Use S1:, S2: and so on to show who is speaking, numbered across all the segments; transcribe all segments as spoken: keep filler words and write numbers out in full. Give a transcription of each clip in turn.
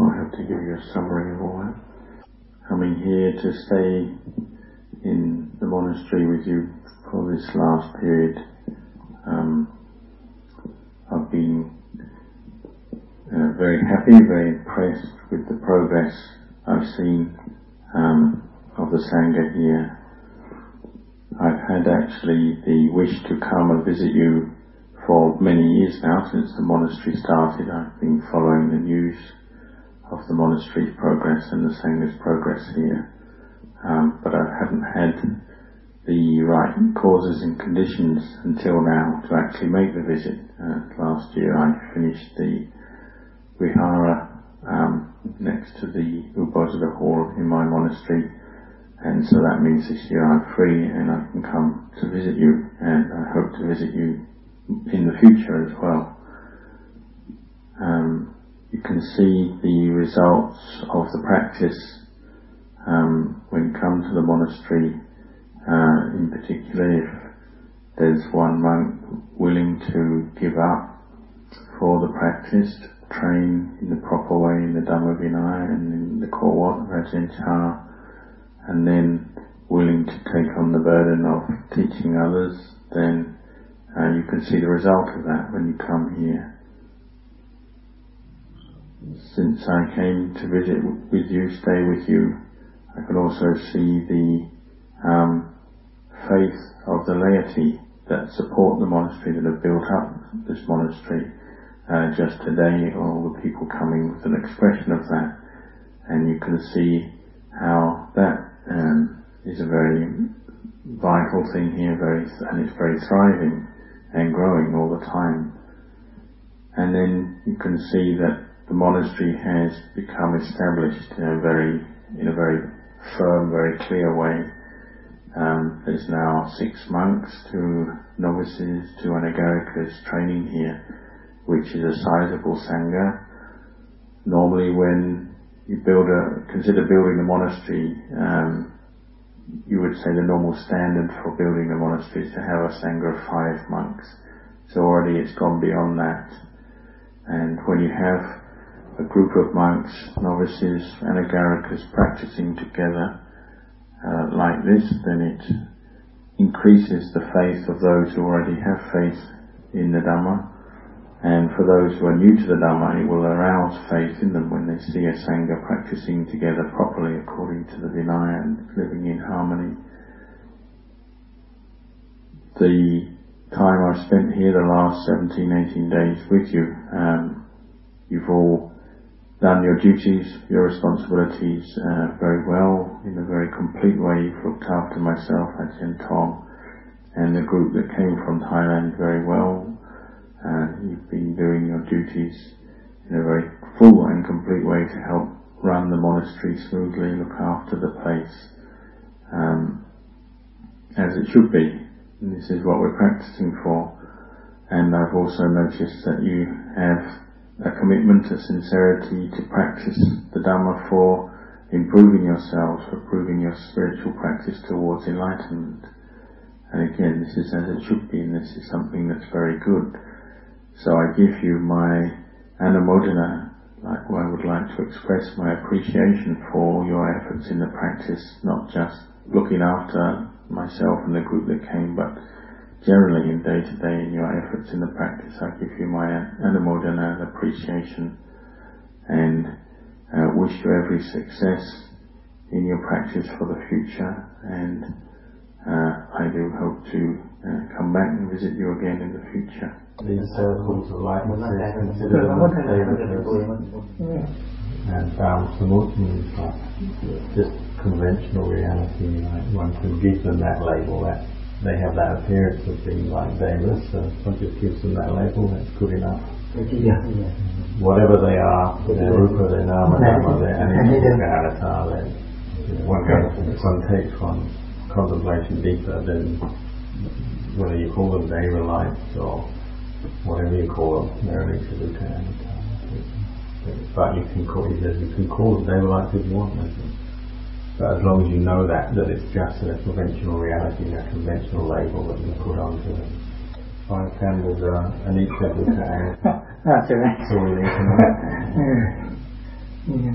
S1: I'll have to give you a summary of all that. Coming here to stay in the monastery with you for this last period, um, I've been uh, very happy, very impressed with the progress I've seen um, of the Sangha here. I've had actually the wish to come and visit you for many years now. Since the monastery started, I've been following the news of the monastery's progress and the Sangha's progress here. Um, but I haven't had the right causes and conditions until now to actually make the visit. Uh, last year I finished the Vihara um, next to the Uposatha hall in my monastery, and so that means this year I'm free and I can come to visit you, and I hope to visit you in the future as well. Um, you can see the results of the practice um, when you come to the monastery. Uh, in particular, if there's one monk willing to give up for the practice, to train in the proper way in the Dhamma Vinaya and in the Core Rajin Char, and then willing to take on the burden of teaching others, then uh, you can see the result of that when you come here. Since I came to visit with you, stay with you, I can also see the um, faith of the laity that support the monastery, that have built up this monastery. Uh, just today, all the people coming with an expression of that, and you can see how that um, is a very vital thing here, very, and it's very thriving and growing all the time. And then you can see that the monastery has become established in a very, in a very firm, very clear way. Um, there's now six monks, two novices, two anagarikas training here, which is a sizable sangha. Normally, when you build a, consider building a monastery, um, you would say the normal standard for building a monastery is to have a sangha of five monks. So already it's gone beyond that. And when you have a group of monks, novices, anagarikas practicing together uh, like this, then it increases the faith of those who already have faith in the Dhamma. And for those who are new to the Dhamma, it will arouse faith in them when they see a Sangha practicing together properly according to the Vinaya and living in harmony. The time I've spent here, the last seventeen, eighteen days with you, um, you've all done your duties, your responsibilities uh, very well, in a very complete way. You've looked after myself, Ajahn Tong, and the group that came from Thailand very well. Uh, you've been doing your duties in a very full and complete way to help run the monastery smoothly, look after the place um, as it should be. And this is what we're practicing for. And I've also noticed that you have a commitment, a sincerity to practice the Dhamma for improving yourselves, for improving your spiritual practice towards enlightenment. And again, this is as it should be, and this is something that's very good. So I give you my anumodana, like well, I would like to express my appreciation for your efforts in the practice, not just looking after myself and the group that came, but generally in day to day in your efforts in the practice. I give you my anumodana and appreciation, and uh, wish you every success in your practice for the future, and uh, I do hope to uh, come back and visit you again in the future.
S2: These circles of lightness is considered a favourite, and found samut means like just conventional reality. Like one can give them that label, that they have that appearance of being like devas, so one just gives them that label, that's good enough. Yeah. Whatever they are, their rupa, their nama, dhamma, their animal, their avatar, then one goes, one takes one contemplation deeper, then whether you call them deva lights or whatever you call them, they're an Ikaluka avatar. But you can call, he says, you can call them deva lights if you want them. But as long as you know that, that it's just a conventional reality, a conventional label that you put onto it. Five candles are an Ikaluka avatar.
S3: That's right.
S2: That's all we need to know.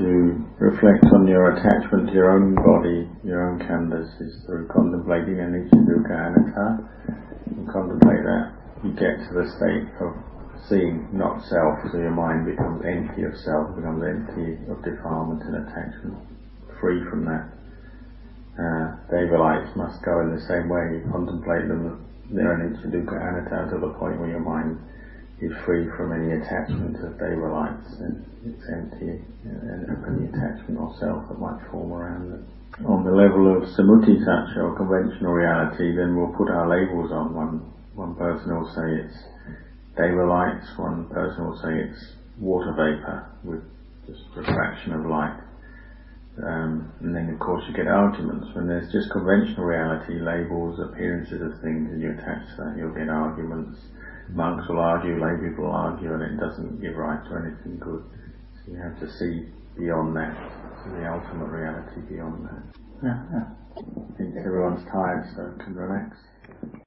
S1: to reflect on your attachment to your own body, your own khandhas, is through contemplating anicca dukkha anatta. And contemplate that, you get to the state of seeing not self, so your mind becomes empty of self, becomes empty of defilement and attachment, free from that. Uh, Devalites must go in the same way. You contemplate them, their anicca dukkha anatta, to the point where your mind is free from any attachment to Devalites, and it's empty, and any attachment or self that might form around it. On the level of samuttithacca, or conventional reality, then we'll put our labels on. One one person will say it's Devalites, one person will say it's water vapour with just refraction of light. Um, and then of course you get arguments. When there's just conventional reality, labels, appearances of things, and you attach to that, you'll get arguments. Monks will argue, lay people will argue, and it doesn't give rise to anything good. So you have to see beyond that, to the ultimate reality beyond that. Yeah, yeah. I think everyone's tired, so can relax.